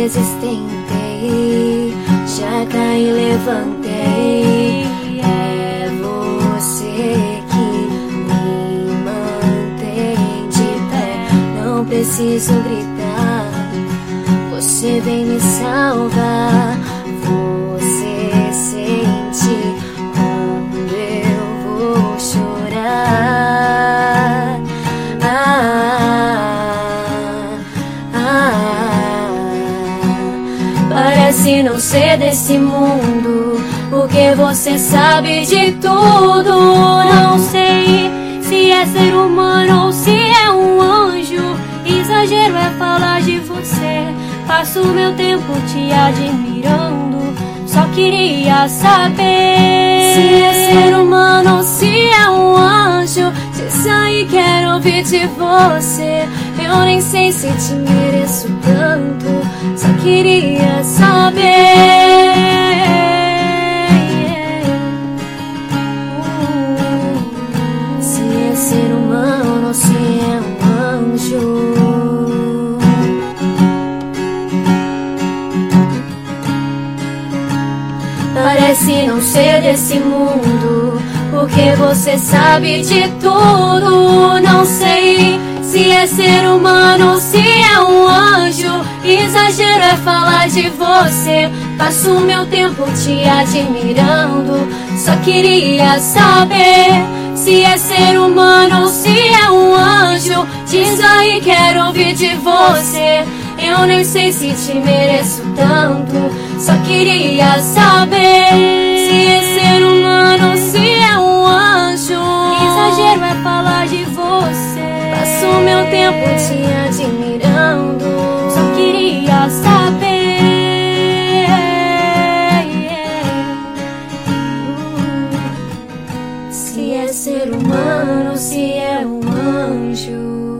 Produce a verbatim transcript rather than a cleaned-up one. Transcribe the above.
vezes tentei, já caí e levantei. É você que me mantém de pé. Não preciso gritar, você vem me salvar. Você sente quando eu vou chorar. Ah, ah, parece não ser desse mundo, porque você sabe de tudo. Não sei se é ser humano ou se é um anjo. Exagero é falar de você. Passo meu tempo te admirando, só queria saber se é ser humano ou se é um anjo. Diz aí, quero ouvir de você. Eu nem sei se te mereço tanto, só queria saber. Se é ser humano ou se é um anjo. Parece não ser desse mundo, porque você sabe de tudo. Não sei se é ser humano ou se é um anjo. Exagero é falar de você. Passo meu tempo te admirando, só queria saber se é ser humano ou se é um anjo. Diz aí, quero ouvir de você. Eu nem sei se te mereço tanto, só queria saber se é ser humano ou se é um anjo. Exagero é falar de você. Passo meu tempo te admirando, só queria saber se é ser humano ou se é um anjo.